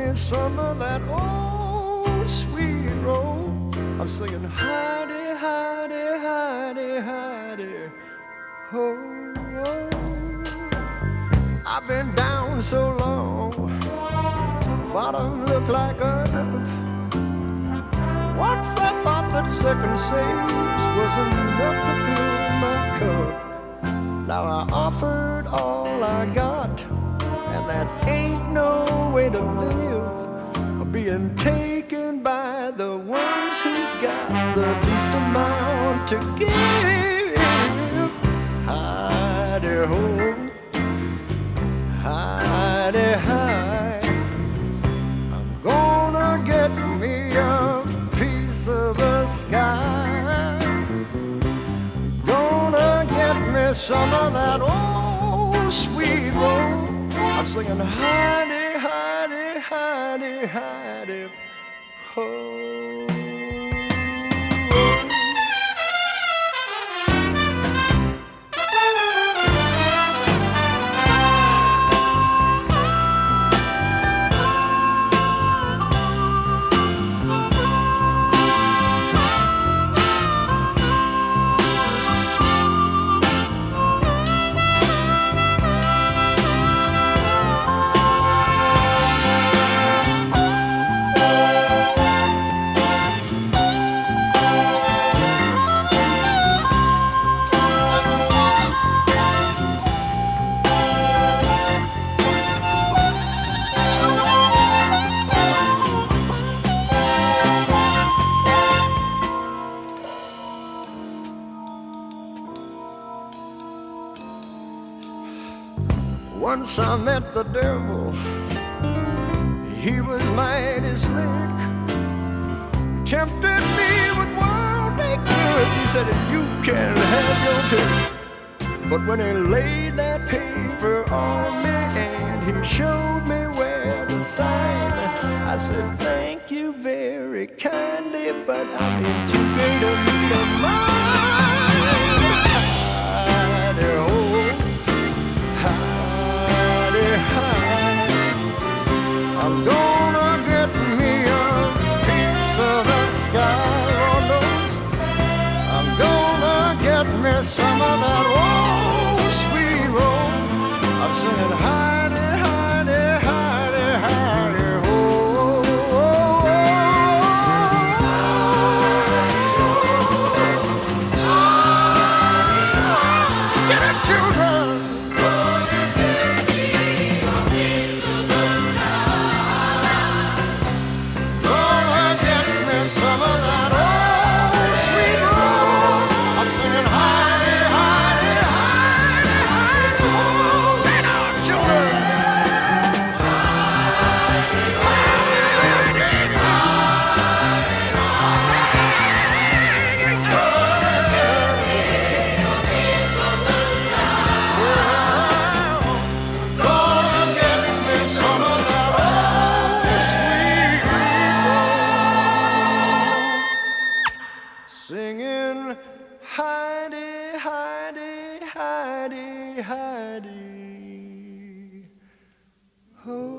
me some of that old sweet roll. I'm singing Heidi, Heidi, Heidi, Heidi, ho, oh. I've been down so long, bottom look like earth. Once I thought that second saves was enough to fill my cup. Now I offered all I got, and that ain't no way to live. Being taken by the ones who got the least amount to give. Heidi ho, Heidi hi, I'm gonna get me a piece of the sky. Gonna get me some of that old sweet roll. I'm singing Heidi, Heidi, Heidi, Heidi, ho. Once I met the devil, he was mighty slick. Tempted me with worldly goods. He said, you can have your pick. But when he laid that paper on me and he showed me where to sign, I said, thank you very kindly, but I'm in too great a need of mine. Heidi ho, Heidi hi, I'm gonna get me a piece of the sky, Lord knows. I'm gonna get me some of that old sweet roll. I'm singing Heidi, Heidi, Heidi, Heidi, ho, oh, oh, oh. Get it, children! Some of that old sweet roll. I'm singing Heidi, Heidi, Heidi, Heidi, ho. Right on, children. Heidi, Heidi, gonna get me some of that old sweet roll. Singing Heidi, Heidi, Heidi, Heidi, oh.